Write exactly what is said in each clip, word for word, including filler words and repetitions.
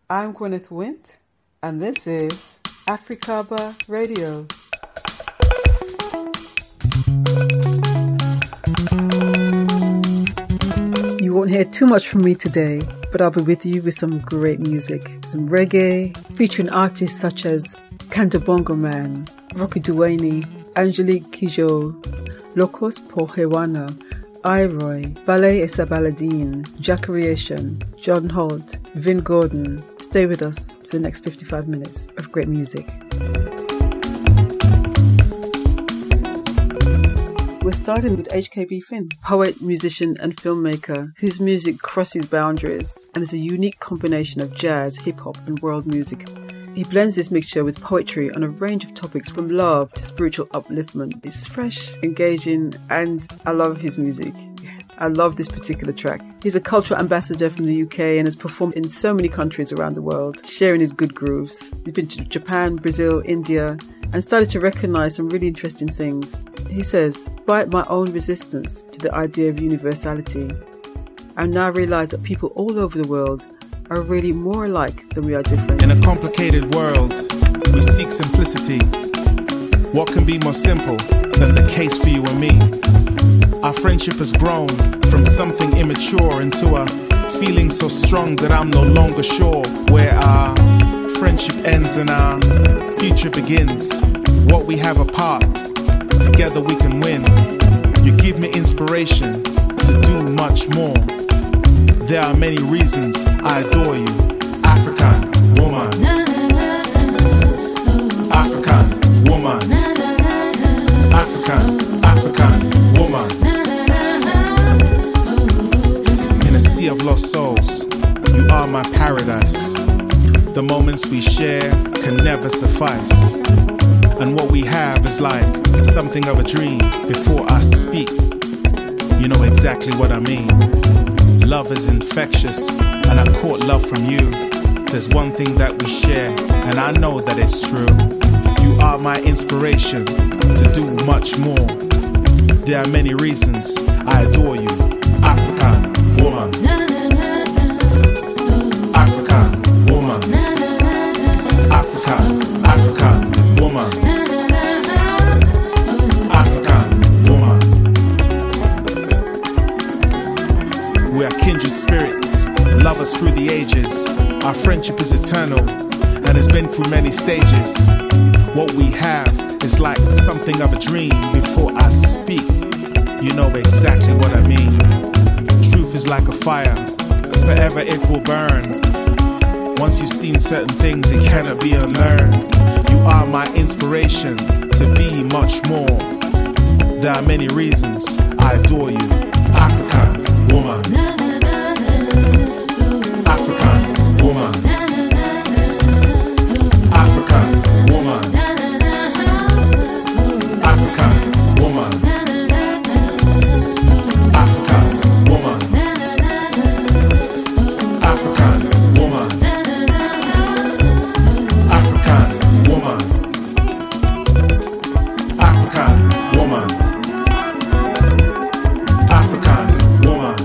I'm Gwyneth Wint, and this is Africaba Radio. You won't hear too much from me today, but I'll be with you with some great music. Some reggae, featuring artists such as Kanda Bongo Man, Rocky Duane, Angelique Kidjo, Locos Pohewana, Iroy, Ballet Essa Baladine, Jack Creation, John Holt, Vin Gordon. Stay with us for the next fifty-five minutes of great music. We're starting with H K B Finn, poet, musician and filmmaker whose music crosses boundaries and is a unique combination of jazz, hip-hop and world music. He blends this mixture with poetry on a range of topics from love to spiritual upliftment. It's fresh, engaging, and I love his music. I love this particular track. He's a cultural ambassador from the U K and has performed in so many countries around the world, sharing his good grooves. He's been to Japan, Brazil, India, and started to recognise some really interesting things. He says, despite my own resistance to the idea of universality, I now realise that people all over the world are really more alike than we are different. In a complicated world, we seek simplicity. What can be more simple than the case for you and me? Our friendship has grown from something immature into a feeling so strong that I'm no longer sure where our friendship ends and our future begins. What we have apart, together we can win. You give me inspiration to do much more. There are many reasons I adore you, African woman. African woman. African, African woman. In a sea of lost souls, you are my paradise. The moments we share can never suffice. And what we have is like something of a dream before I speak. You know exactly what I mean. Love is infectious, and I caught love from you. There's one thing that we share, and I know that it's true. You are my inspiration to do much more. There are many reasons I adore you, African woman. African woman. African, African woman. African woman. We are kindred spirits, lovers through the ages. Our friendship is eternal and has been through many stages. What we have is like something of a dream before I speak. You know exactly what I mean. Truth is like a fire, forever it will burn. Once you've seen certain things, it cannot be unlearned. You are my inspiration to be much more. There are many reasons I adore you, African woman. African woman. African woman. African woman. African woman. African woman. African woman. African woman. African woman.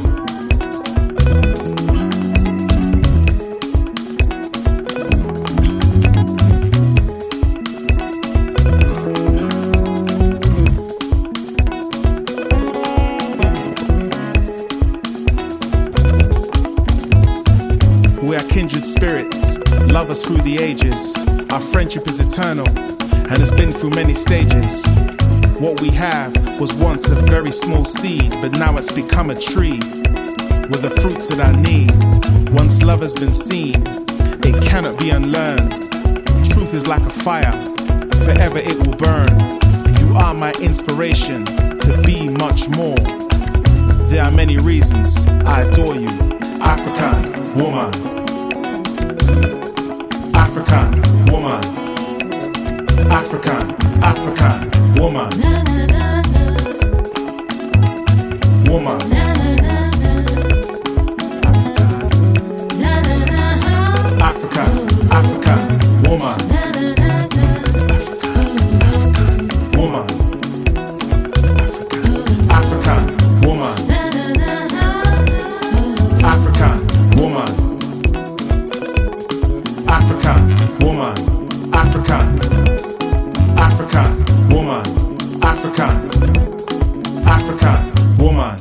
We are kindred spirits, lovers through the ages. Our friendship is eternal and has been through many stages. What we have was once a very small seed, but now it's become a tree with the fruits that I need. Once love has been seen, it cannot be unlearned. Truth is like a fire, forever it will burn. You are my inspiration to be much more. There are many reasons I adore you, African woman. African woman. African, African woman. Woman. African, African woman. African, woman. African woman. African woman. African woman, African, African woman, African, African woman.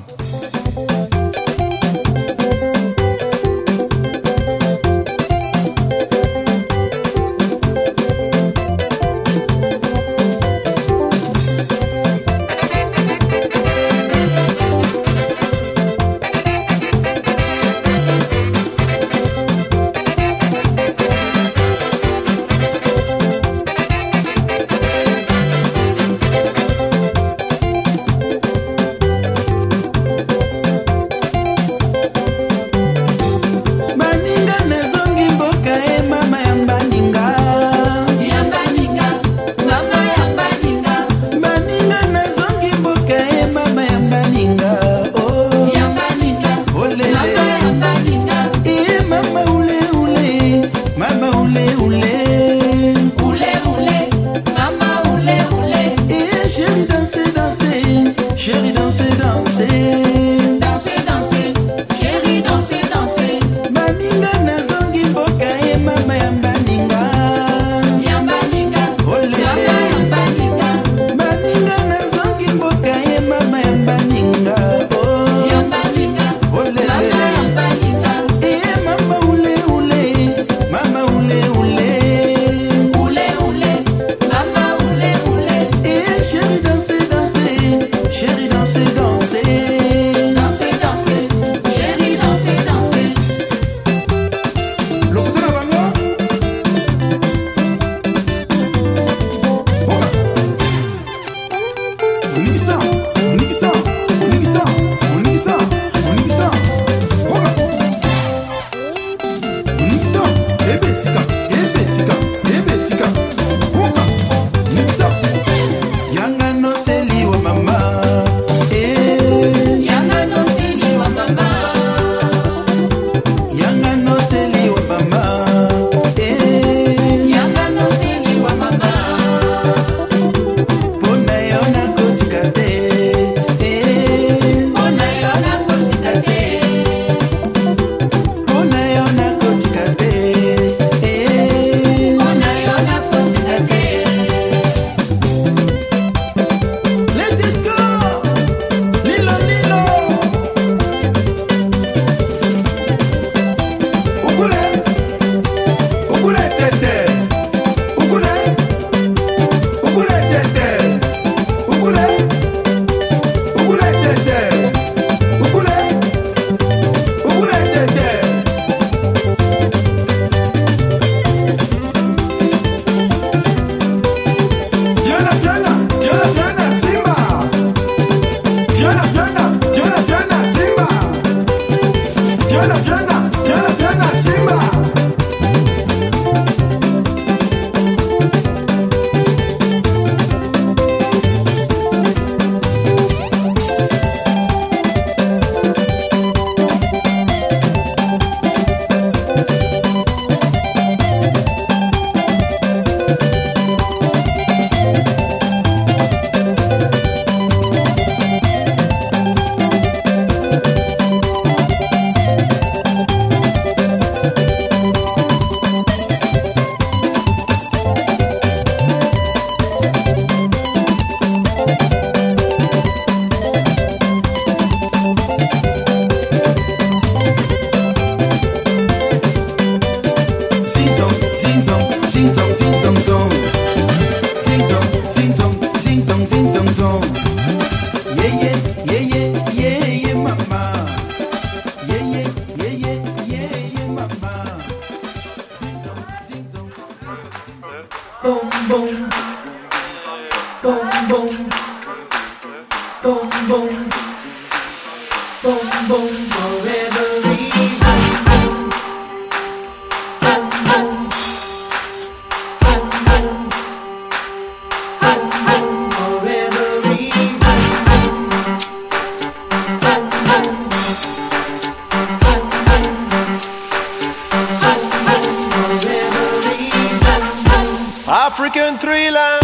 African thriller,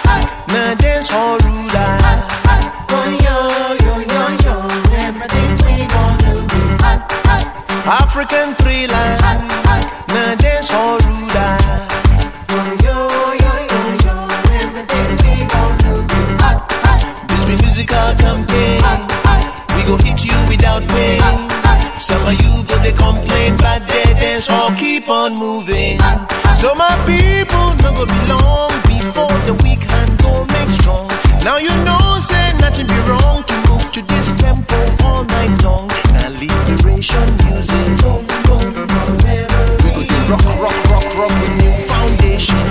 na dance hall ruler. African thriller, na dance hall ruler. on moving. So my people no go be long before the weak hand go make strong. Now you know say nothing be wrong to move to this tempo all night long. Now liberation music. We go to rock, rock, rock, rock with new foundation.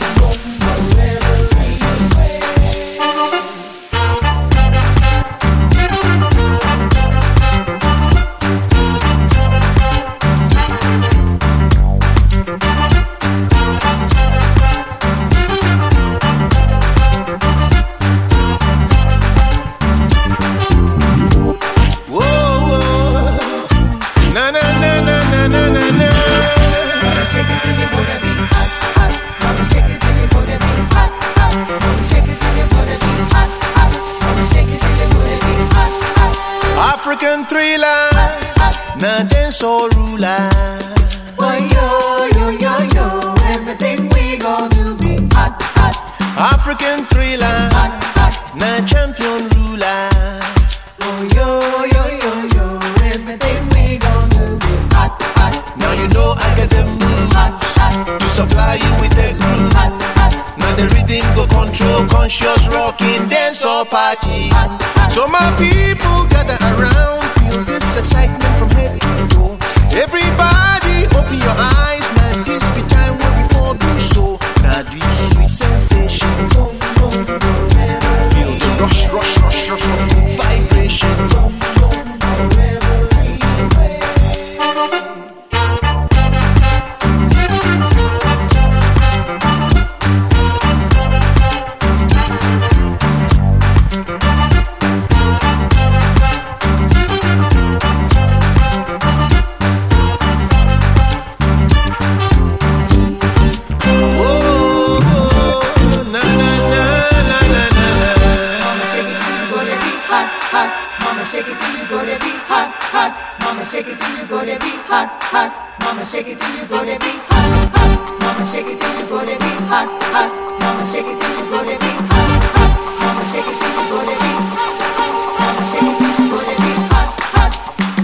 African thriller, na dance or ruler. Oh yo yo yo yo, everything we gon' do be hot hot. African thriller, hot hot, na champion ruler. Oh yo yo yo yo, everything we gon' do be hot hot. Now you know I get the move hot hot, to supply you with the groove. hot hot. Now the rhythm go control conscious rocking dance or party. Hot, hot. So my people gather around, feel this excitement from head to toe. Everybody open your eyes, now this be time when we fall do so. Now this sweet sensation, feel the rush, rush, rush, rush of good vibration. Shake it till you go to be hot, hot. Mama, shake it till you go to be hot, hot. Mama, shake it till you go to be hot, hot. Mama, shake it till you go to be hot, hot. Mama, shake it till you go to be hot, hot. Mama, shake it till you go to be hot, hot. Mama, shake it till you go to be hot, hot.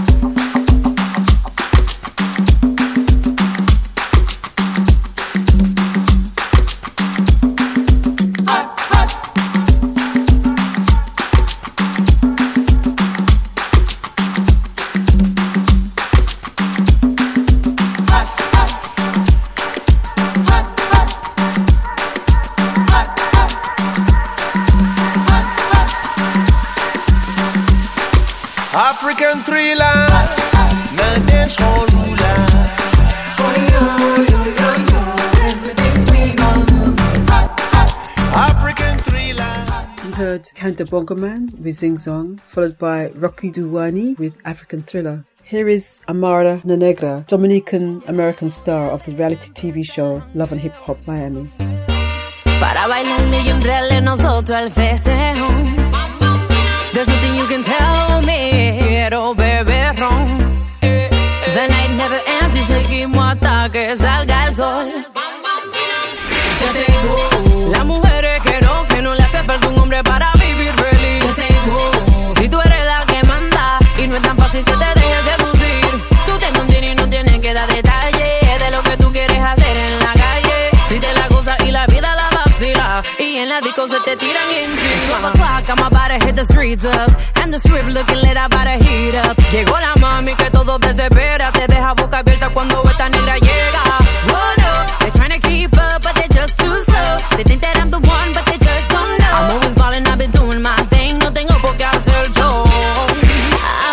African thriller, na dance hall ruler. Oh yo yo yo yo, everything we gon' do be hot, hot. African thriller. You heard Kanda Bongo Man with Zing Zong, followed by Rocky Duwani with African Thriller. Here is Amara Nenegra, Dominican American star of the reality T V show Love and Hip Hop Miami. Para bailarle y entrarle nosotros al festejo. There's nothing you can tell me, quiero beber ron. The night never ends y seguimos hasta que salga el sol. Yo sé, uh, las mujeres que no, que no le hace falta un hombre para vivir feliz. Yo sé, uh, si tú eres la que manda y no es tan fácil que te dejes seducir. Tú te mantienes y no tienes que dar detalles de lo que tú quieres hacer en la calle. Si te la gozas y la vida la vacila y en la disco se te tiran encima. twelve o'clock, I'm about to hit the streets up and the strip looking lit, about to heat up. Llegó la mami que todo desespera, te deja boca abierta cuando esta negra llega. Oh no, they're trying to keep up but they're just too slow. They think that I'm the one but they just don't know. I'm always ballin', I've been doing my thing, no tengo por qué hacer yo. Ah,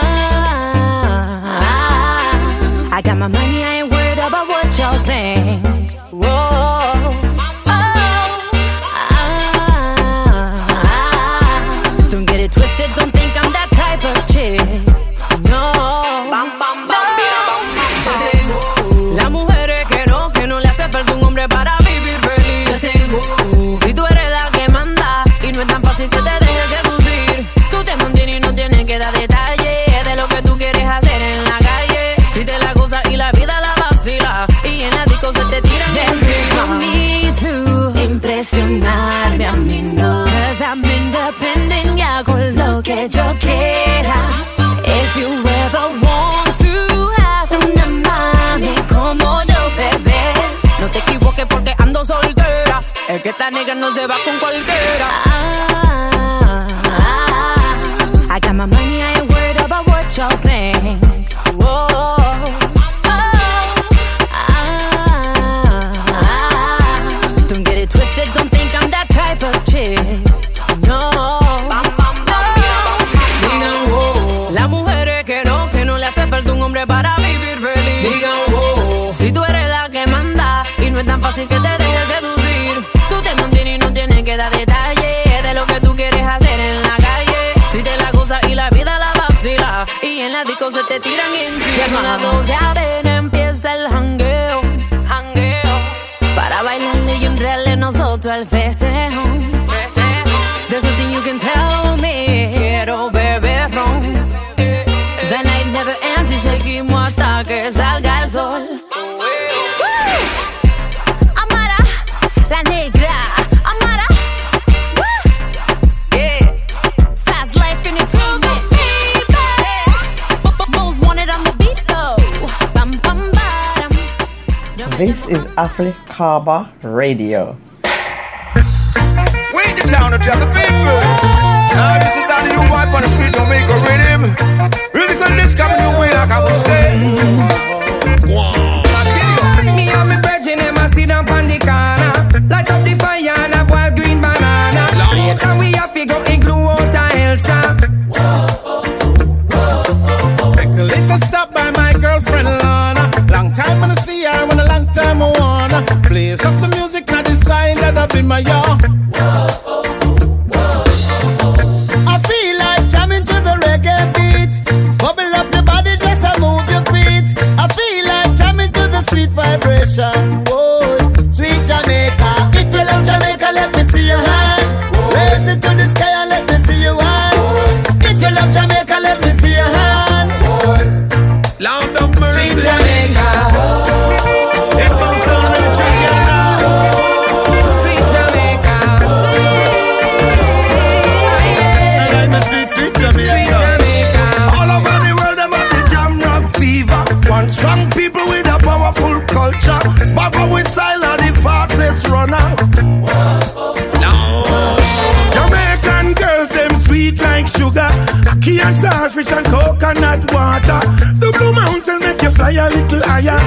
ah, I got my money, I ain't worried about what y'all think. Whoa. Twisted, don't think I'm that type of chick. No, no. Las mujeres que no, que no le hace falta un hombre para vivir feliz. Si tú eres la que manda y no es tan fácil que te dejes seducir. Tú te mantienes y no tienes que dar detalles de lo que tú quieres hacer en la calle. Si te la gozas y la vida la vacila y en la disco se te tiran encima. No need to impresionarme a mí, no. Cause I'm independent, ya con lo que yo quiera. If you ever want to have una mami como yo, bebé, la negra no se va con cualquiera. Ah, ah, I got my money, I ain't worried about what y'all think. Whoa, oh, ah, ah, don't get it twisted, don't think I'm that type of chick. No, digan wow, las mujeres que no, que no le hace falta un hombre para vivir feliz. Digan wow, si tú eres la que manda y no es tan fácil que te dejes seducir. Tú te mantienes y no tienes que dar detalles de lo que tú quieres hacer en la calle. Si te la gozas y la vida la vacila y en la disco se te tiran encima. Ya son las doce, a ver, empieza el jangueo, jangueo, para bailarle y entrarle nosotros al festejo. There's nothing you can tell me, quiero beber ron. The night never ends y seguimos hasta que salga el sol. Amara, la negra, Amara. Yeah, fast life entertainment. Most wanted on the beat though. Bam bam bam. This is Africaba Radio. We the town of the people. Now this is Daddy you wipe on the street, don't make a rhythm. Really good this coming your way like I would say. Wow. Me and me brethren, them a sit down on the corner, light up the fire and a wild green banana. Later we have to go igloo out a hell shop. Take a little stop by my girlfriend Lana. Long time when I see her, when a long time I wanna. Plays up the music, now decide that up in my yard. I feel like jamming to the reggae beat. Bubble up your body, just a move your feet. I feel like jamming to the sweet vibration. Whoa, sweet Jamaica. If you love Jamaica, let me see your hand. Raise it to the sky and let me see your hand. If you love Jamaica, let me see your hand. Lord of mercy. Sweet Jamaica. It bounce on the tree now. Sweet Jamaica. And I'm a sweet, sweet Sweet Jamaica. Jamaica. All over the world, them have the jam rock fever. One strong people with a powerful culture. Baba with style are the fastest runner. Lord. Jamaican girls, them sweet like sugar. Ackee and starfish and coconut water. The Blue Mountain make you fly a little higher.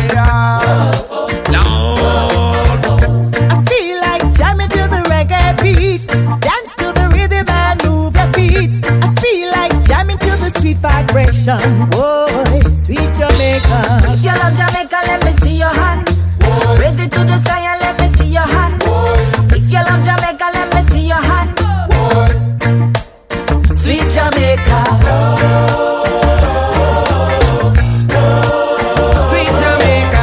Lord. I feel like jamming to the reggae beat. Dance to the rhythm and move your feet. I feel like jamming to the sweet vibration. Whoa, sweet Jamaica. If you love Jamaica, let me see your hand. Raise it to the sky and let me see your hand. If you love Jamaica, let me see your hand. Sweet Jamaica. Sweet Jamaica.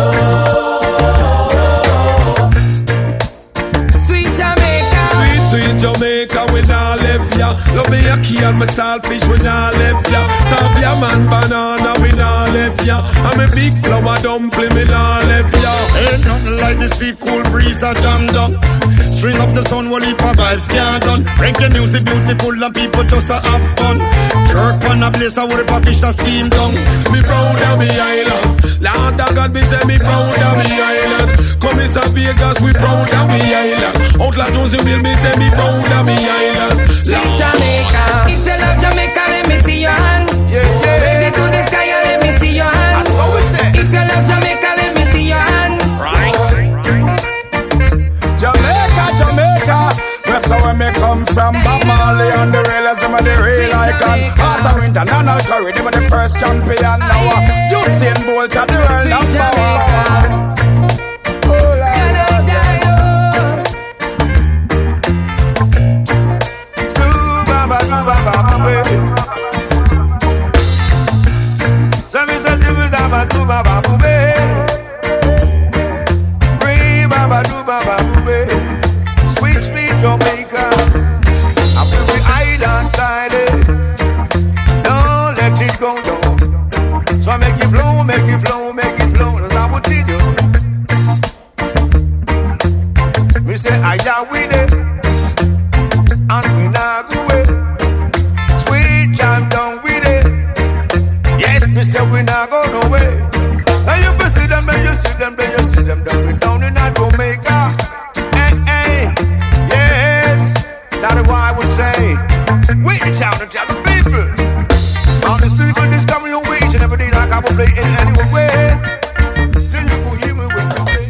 Sweet Jamaica. Sweet, sweet Jamaica, we nah left ya. Love me a key and my saltfish, we nah left ya. Tapia man banana, we nah left ya. I'm a big flower dumpling, we nah left ya. Ain't nothing like the sweet cool breeze a jam down. String up the sun, one heap of vibes can't done. Reggae music beautiful and people just a have fun. Jerk on a place, I would have fish a steam down. Me proud of me island. Lord of God, me say me proud of me island. Come in San Vegas, we proud of me island. Outlaw Jonesy will me say me proud of me island. Sweet Jamaica. If you love Jamaica, let me see your hand. Yeah, yeah. Raise it to the sky and let me see your hand. That's what we say. If you love Jamaica, let me see your hand. Right. Jamaica, Jamaica. Where so where me come from, Bob Marley and the railers, them are the real icon. Heart of international curry, they were the first champion. Now uh, Usain Bolt at the world number one. Oh, Sweet, sweet Jamaica, I'm with the island side. Don't let it go down. So make it flow, make it flow, make it flow. That's how we do. We say I am with it, and we not go away. Sweet jam down with it. Yes, we say we not go no way. And you can see them, and you see them, then you see them down, we down in Jamaica. Hey, hey. play in any way. Till you go hear me when you play.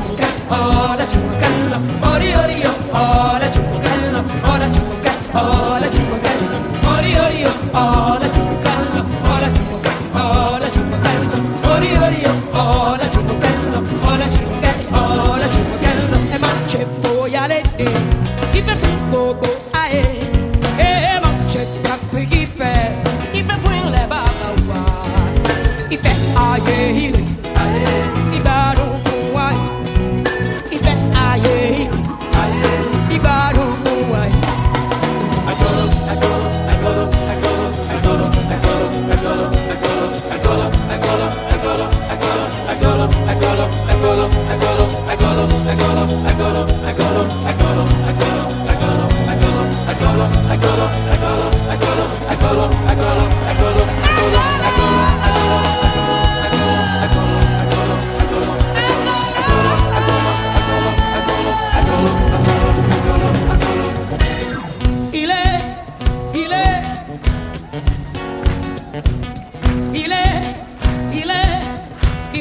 Oh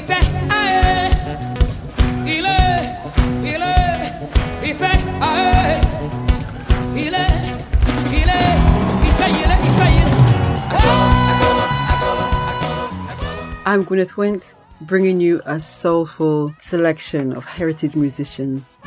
Ife, aye. Ile, ile, Ife, aye. Ile, ile, Ife, ile, Ife, ile. I'm Gwyneth Wint, bringing you a soulful selection of heritage musicians.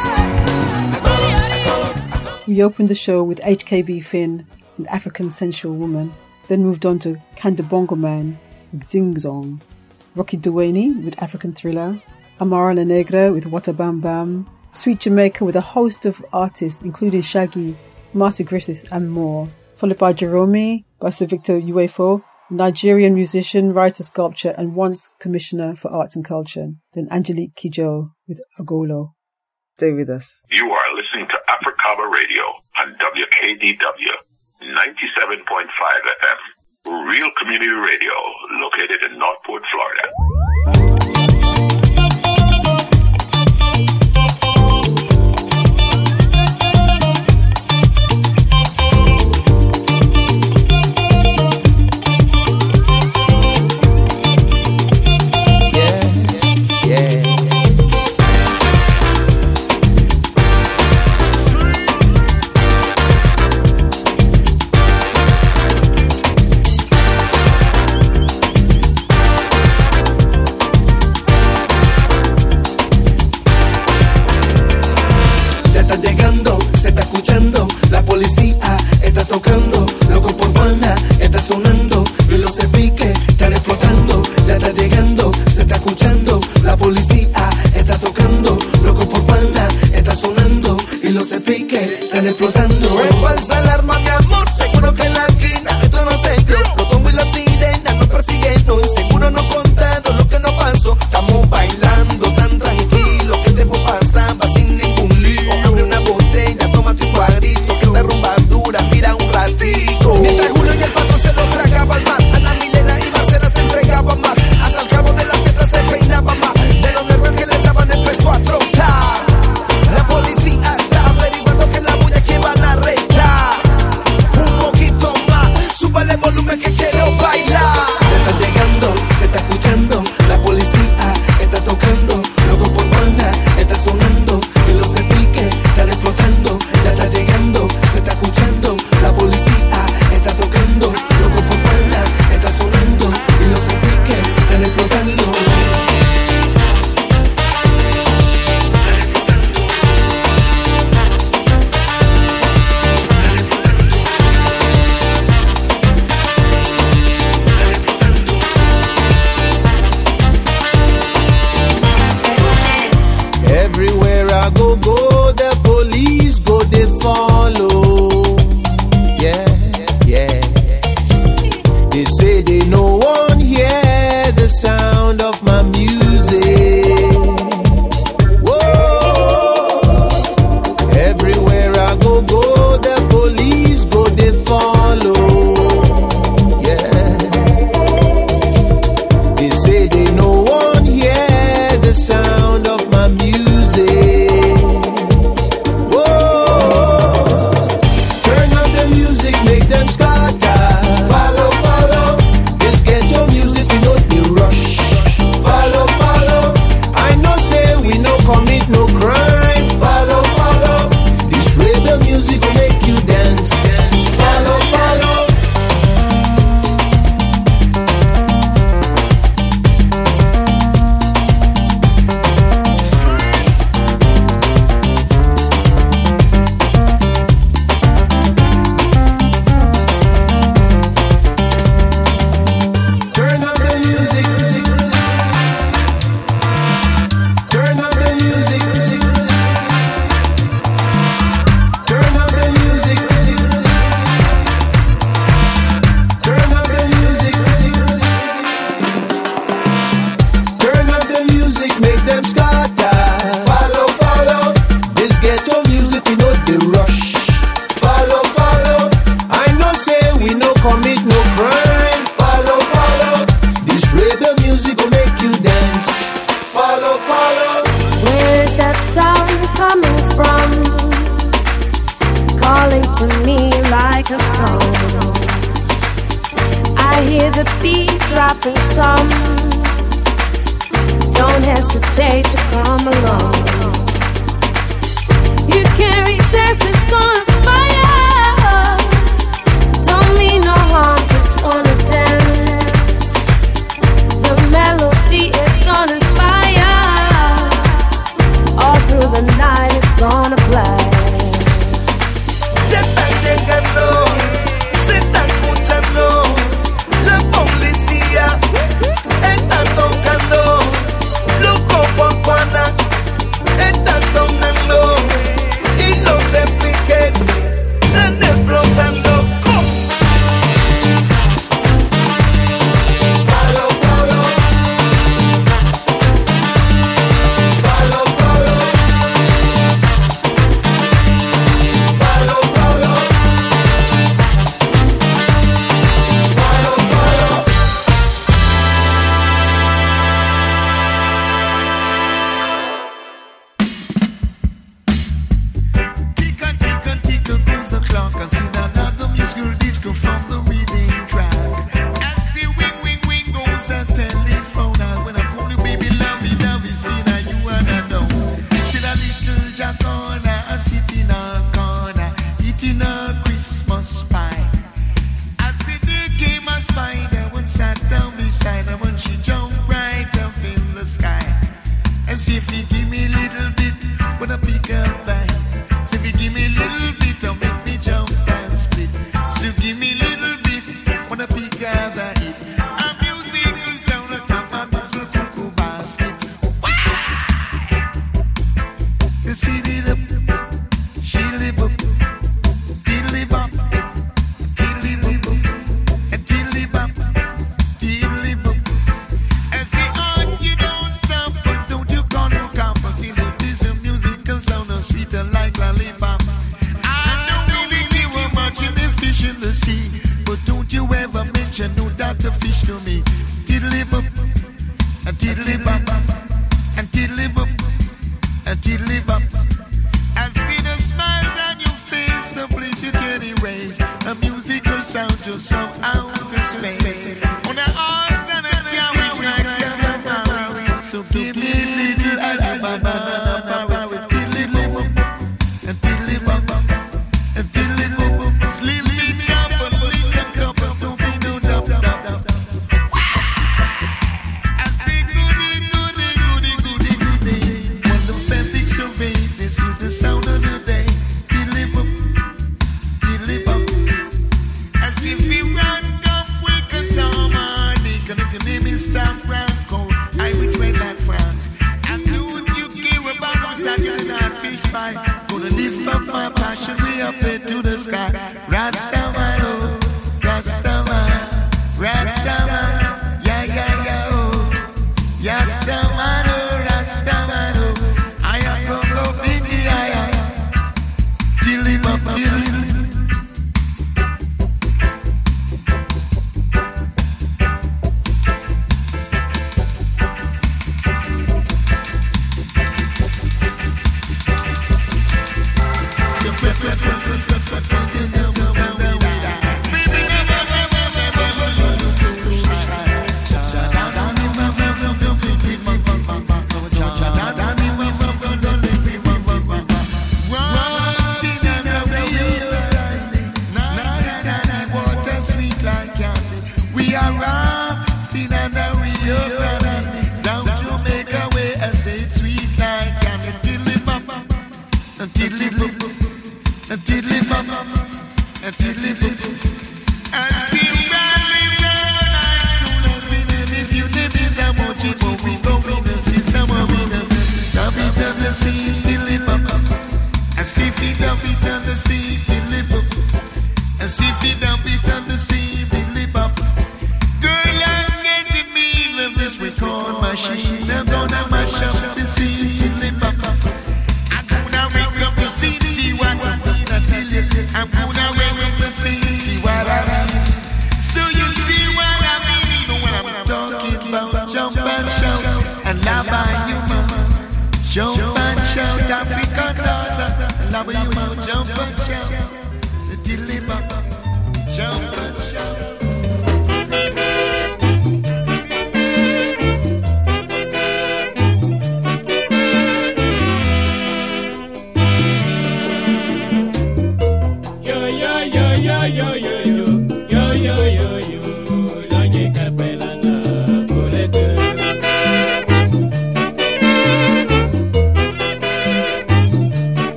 We opened the show with H K B Finn and African Sensual Woman, then moved on to Kanda Bongo Man with Ding Zong, Rocky Duane with African Thriller, Amara La Negra with Wata Bam Bam, Sweet Jamaica with a host of artists including Shaggy, Marcy Griffith and more, followed by Jerome by Sir Victor Uwefo, Nigerian musician, writer, sculptor and once Commissioner for Arts and Culture, then Angelique Kidjo with Agolo. Stay with us. You are listening to Africaba Radio on W K D W ninety-seven point five F M, real community radio located in Northport, Florida. I hear the beat dropping some don't hesitate to come along. You can't resist, it's gonna fire. Don't mean no harm, just wanna dance. The melody is gonna inspire. All through the night it's gonna play. Ya están llegando, se están escuchando. La policía está tocando. Loco Guaguana está sonando. Y los epiques están explotando.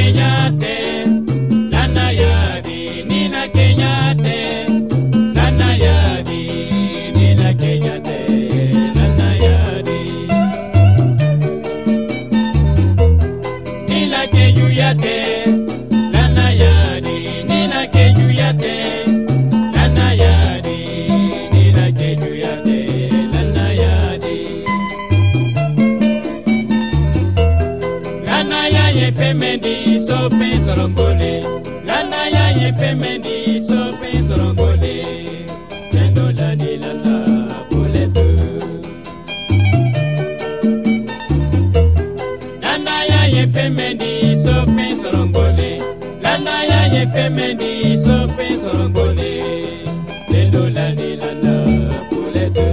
kenyate lana yadi nina kenyate lana yadi nina kenyate lana yadi nina kejuyate lana yadi nina kejuyate lana yadi nina kejuyate lana yadi lana ya ye femendi so fe sorongole lana ya ye femendi so fe sorongole tendo la di lana puletu lana ya ye femendi so fe sorongole lana ya ye femendi so fe sorongole tendo la di lana puletu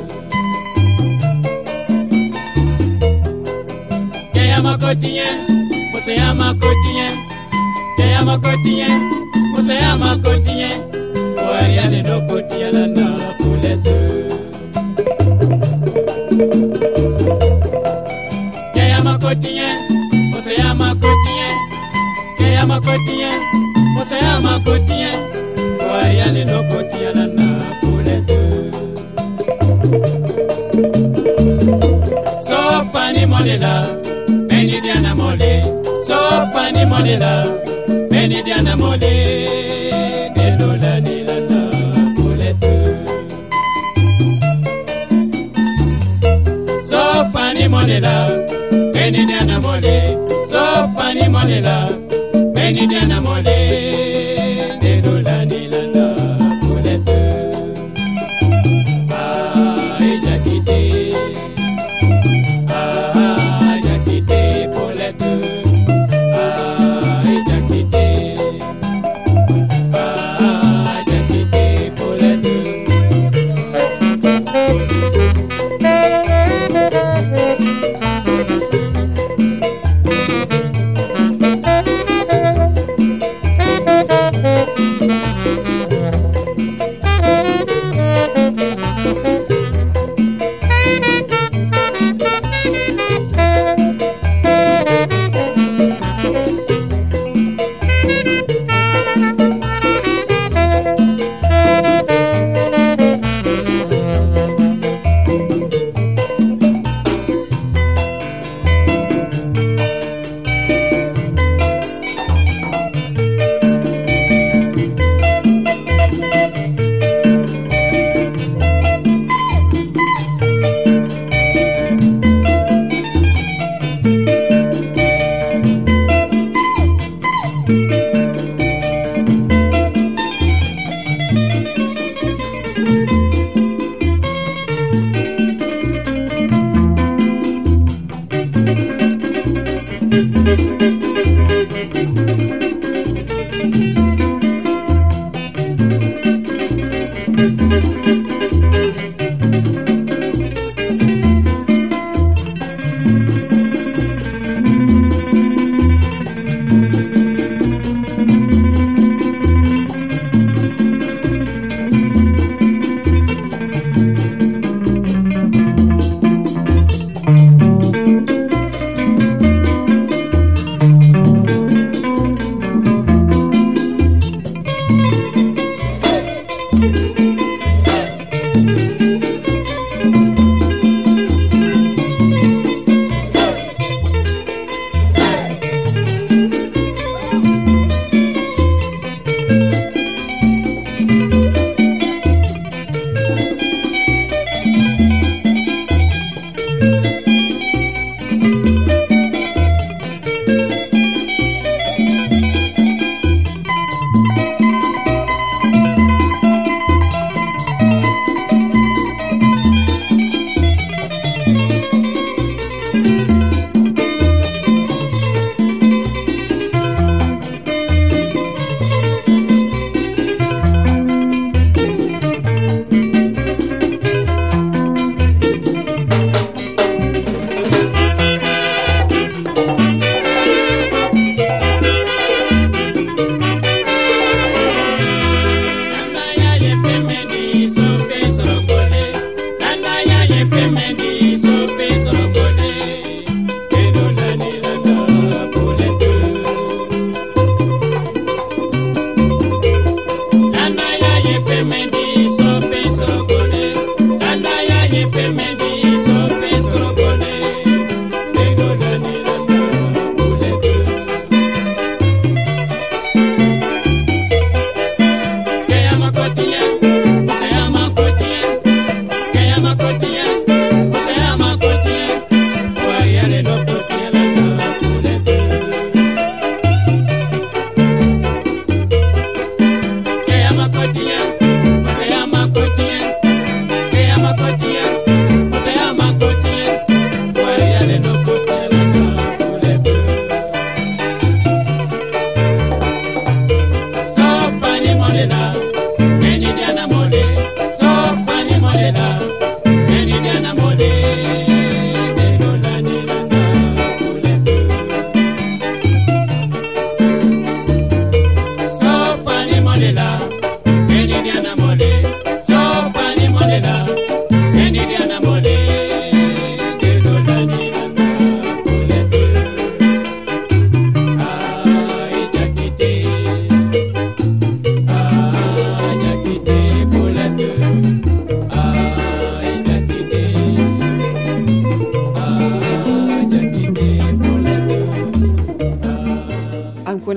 que llama cotien se llama cotien se llama cotien se llama cotien oya de no cotien la na pulete que llama cotien se llama cotien que llama cotien se llama cotien oya de no cotien la na pulete so funny monela beni diana mole so funny monela beni diana mole de dola ni lana pulete so funny monela beni diana mole so funny monela beni diana mole de dola ni lana pulete ah ejakite ah ejakite pulete ah ejakite ah ejakite pulete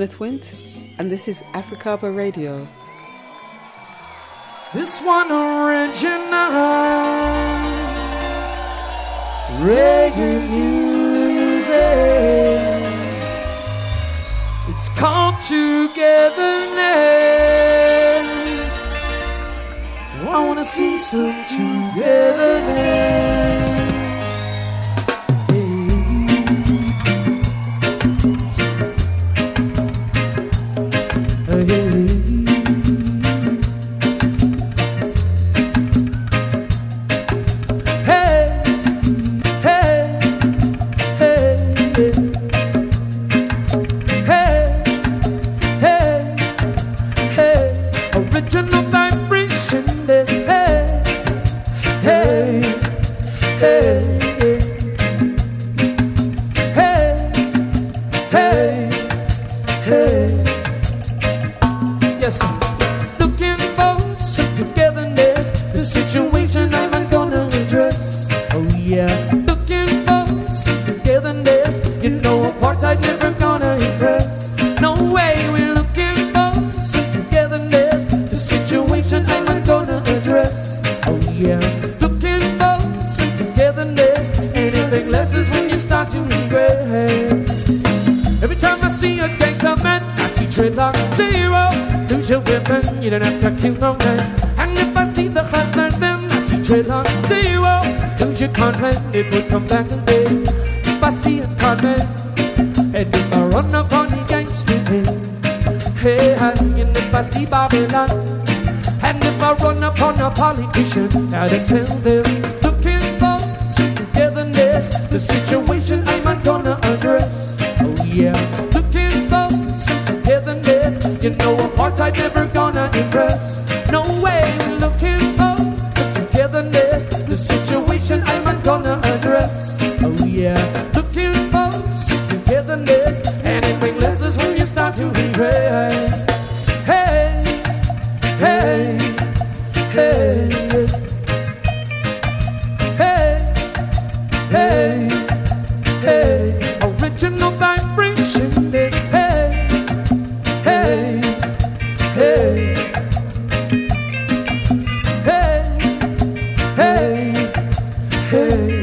Kenneth Wint, and this is Africaba Radio. This one original reggae music. It's called Togetherness. I wanna see some togetherness. You don't have to kill no man. And if I see the hustlers, them I keep trade on zero. Lose your content, it will come back again. If I see a conman, and if I run up on the gangster, hey, hey, and if I see Babylon, and if I run up on a politician, now they tell them, looking for some togetherness. The situation I'm not gonna address. Oh yeah, looking for some togetherness. You know apartheid never gonna impress. No way, we're looking for togetherness. The situation I'm not gonna address. Oh yeah, looking for togetherness. Anything less is when you start to regret. Hey, hey, hey, hey, hey, hey. Original vibration is hey, hey. Hey, hey, hey, hey.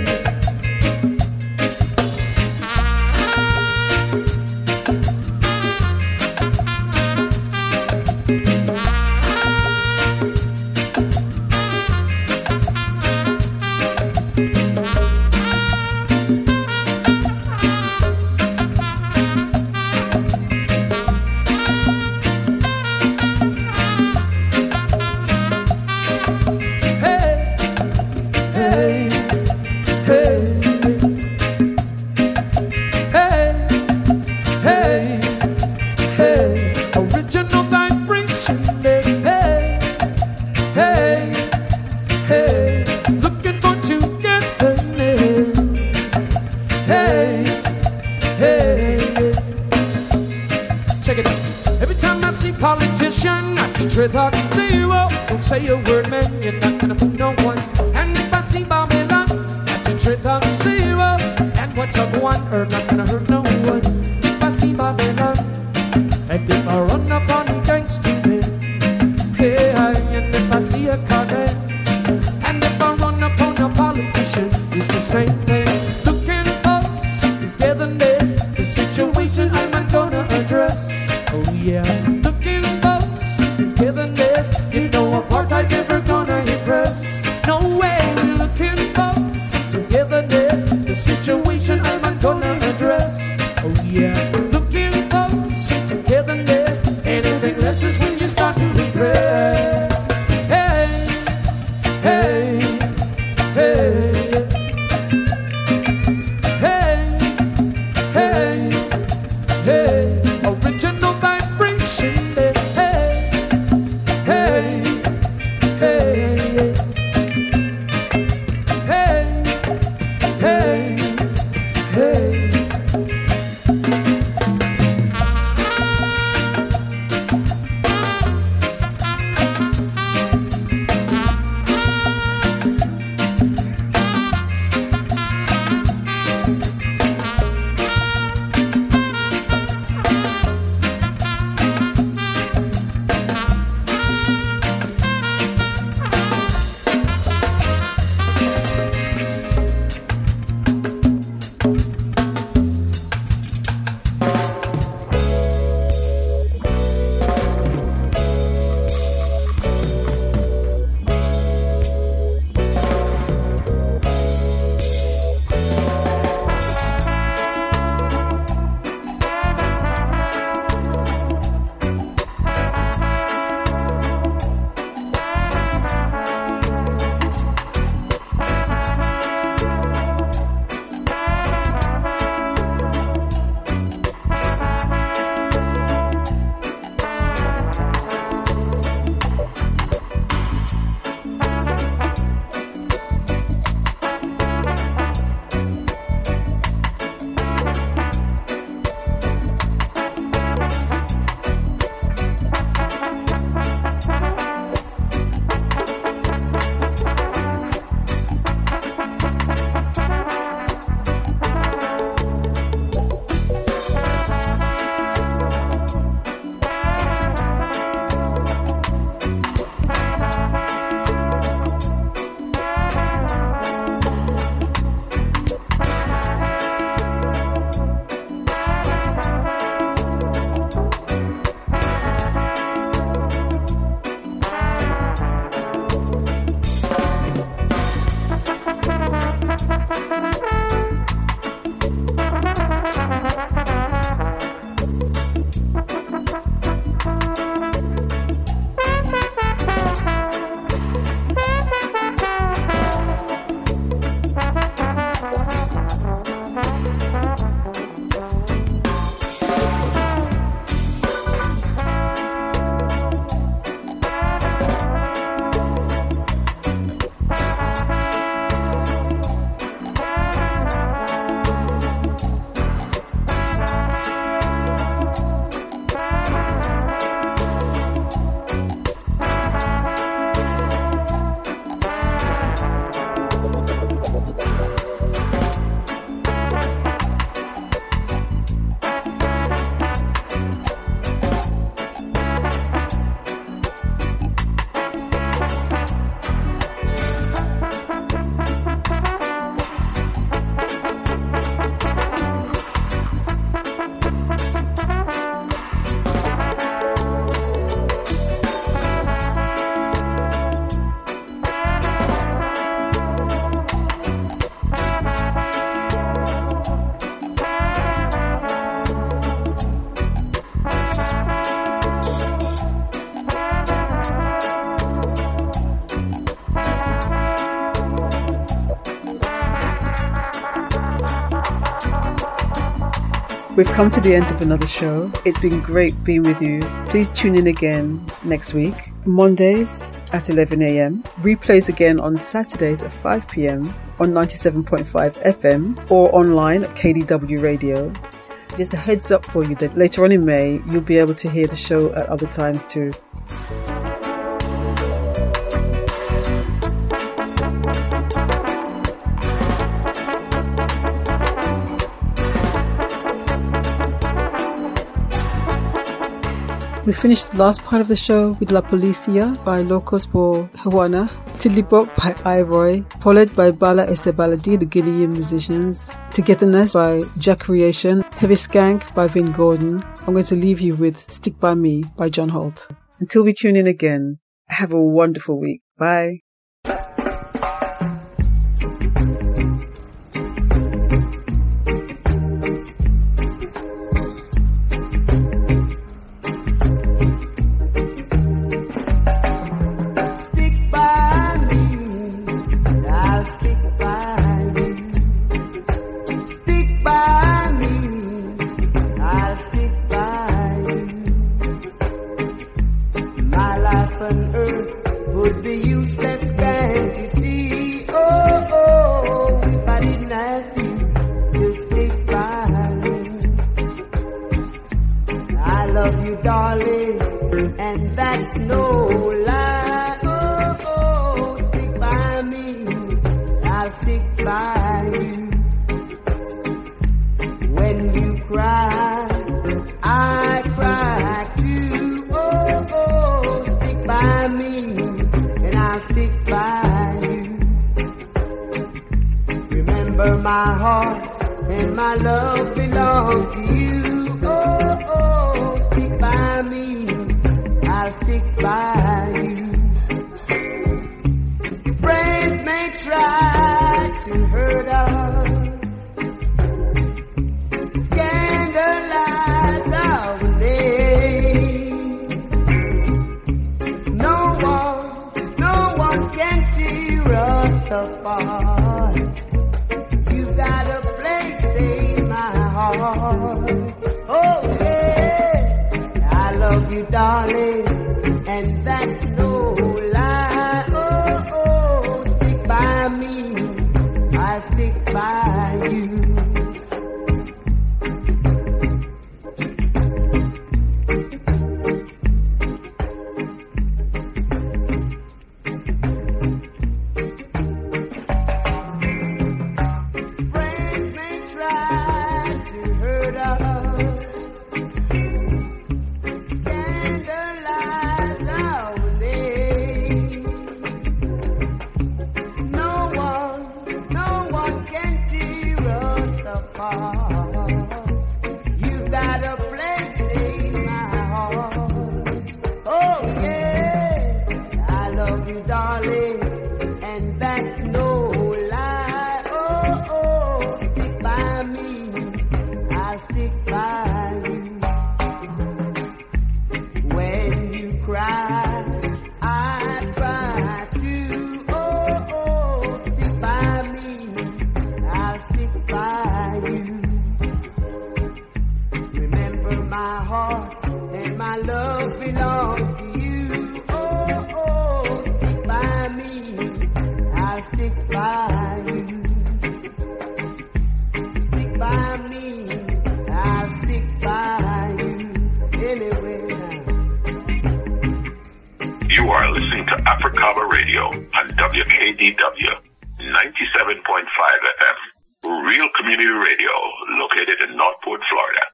Say a word, man, you're not gonna fool no one. And if I see Babylon, that's a trip on zero. And what of one herb not gonna hurt no one. If I see Babylon, and if I run up on the gangster, hey, and if I see a carman, and if I run up on a politician, it's the same thing. Looking for some togetherness, the situation I'm not gonna address. Oh yeah, looking for some togetherness. You know apartheid never gonna impress. No way, we're looking for some togetherness. The situation I'm not gonna address. Oh yeah, looking for some togetherness. Anything less is when you start to regret. Hey, hey, hey, hey, hey, hey. Original vibration. Hey, hey, hey. We've come to the end of another show. It's been great being with you. Please tune in again next week, Mondays at eleven a.m. Replays again on Saturdays at five p.m. on ninety-seven point five F M or online at K D W Radio. Just a heads up for you that later on in May, you'll be able to hear the show at other times too. We finished the last part of the show with La Policia by Locos por Juana, Tiddlybop by Iroy, followed by Bala Esebaladi, the Guinean musicians, Togetherness by Jack Creation, Heavy Skank by Vin Gordon. I'm going to leave you with Stick By Me by John Holt. Until we tune in again, have a wonderful week. Bye. Darling, and that's no lie. Oh, oh, stick by me, I'll stick by you. When you cry, I cry too. Oh, oh, stick by me, and I'll stick by you. Remember, my heart and my love belong to you. By me, I'll stick by you. Friends may try to hurt us, scandalize our name. No one, no one can tear us apart. You've got a place in my heart. Oh yeah, love you, darling, and that's no lie. Oh, oh, stick by me, I'll stick by you. Friends may try to hurt us, you've got a place in my heart. Oh yeah, I love you, darling, and that's no lie. Oh, oh, stick by me, I'll stick by you. When you cry, I cry too. Oh, oh, stick by me, I'll stick by you. Remember, my heart and my love belong to you. Oh, oh, stick by me, I'll stick by you. Stick by me, I'll stick by you. Anyway now. You are listening to Africaba Radio on W K D W ninety-seven point five F M. Real community radio located in Northport, Florida.